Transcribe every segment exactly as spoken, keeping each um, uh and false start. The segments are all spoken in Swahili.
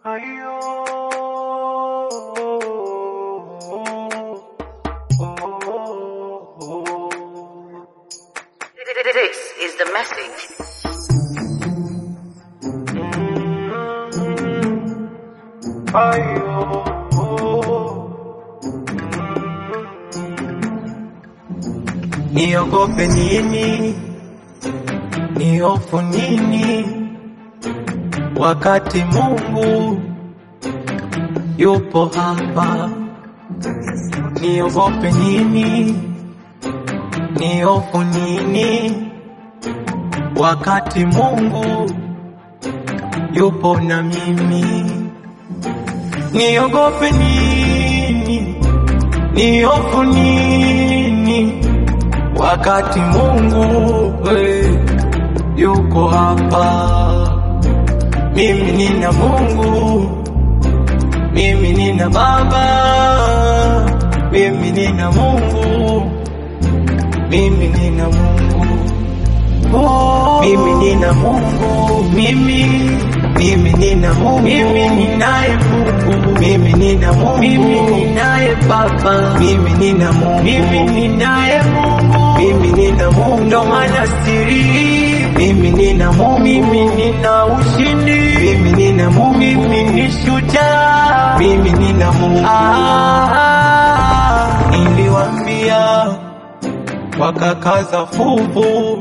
This is the message. Niogope nini? Nihofu nini? Wakati Mungu yupo hapa. Niogope nini? Nihofu nini? Wakati Mungu yupo na mimi. Niogope nini? Nihofu nini? Wakati Mungu we, yuko hapa. Mimi nina Mungu, mimi nina Baba, mimi nina Mungu, mimi nina Mungu, oh, mimi nina Mungu, mimi mimi nina Mungu, mimi ninaye Mungu, mimi nina Mungu, mimi ninaye Baba, mimi nina Mungu, mimi ninaye Mungu, mimi nina Mungu, ndo maana siri. Mimi nina Mungu, mimi nina ushindi, mimi nina Mungu, mimi ni shujaa, mimi nina Mungu. Ah, niliwaambia wakakaza fuvu,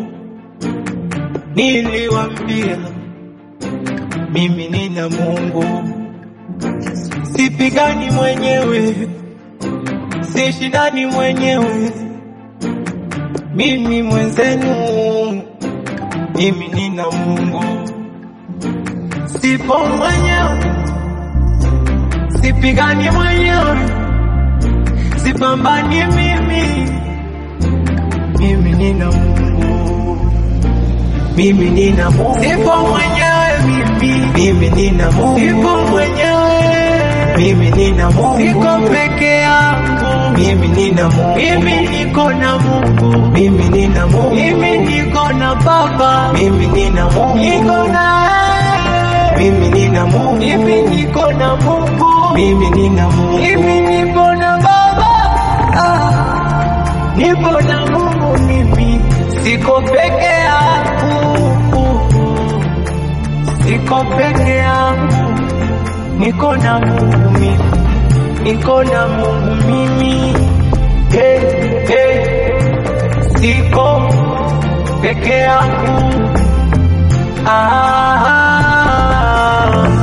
niliwaambia mimi nina Mungu. Sipigani mwenyewe, sishindani mwenyewe, mimi mwenzenu, mimi nina Mungu. Sipo mwenyewe, sipigani mwenyewe, sipambani mimi, mimi nina Mungu, mimi nina Mungu. Sipo mwenyewe mimi, mimi nina Mungu. Sipo mwenyewe, mimi nina Mungu. Siko peke yangu, mimi nina Mungu. Mimi niko na Mungu, mimi nina Mungu. Mimi niko na Baba, mimi nina Mungu. Niko na mimi nina Mungu. Mimi niko na Mungu, mimi nina Mungu. Mimi niko na Baba, ah, niko na Mungu. Mimi siko peke yangu, siko peke yangu, niko na Mungu mimi, niko na Mungu mimi, hey, hey, siko peke yangu, ah, ah, ah.